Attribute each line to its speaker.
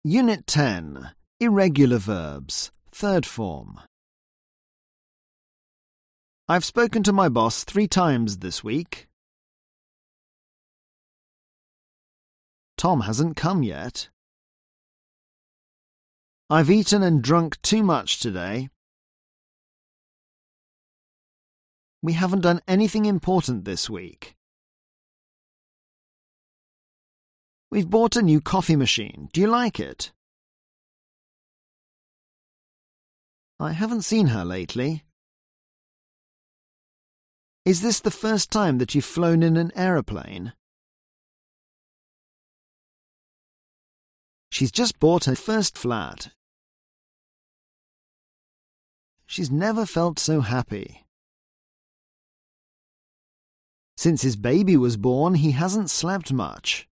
Speaker 1: Unit 10. Irregular verbs. Third form. I've spoken to my boss 3 times this week. Tom hasn't come yet. I've eaten and drunk too much today. We haven't done anything important this week. We've bought a new coffee machine. Do you like it? I haven't seen her lately. Is this the first time that you've flown in an aeroplane? She's just bought her first flat. She's never felt so happy. Since his baby was born, he hasn't slept much.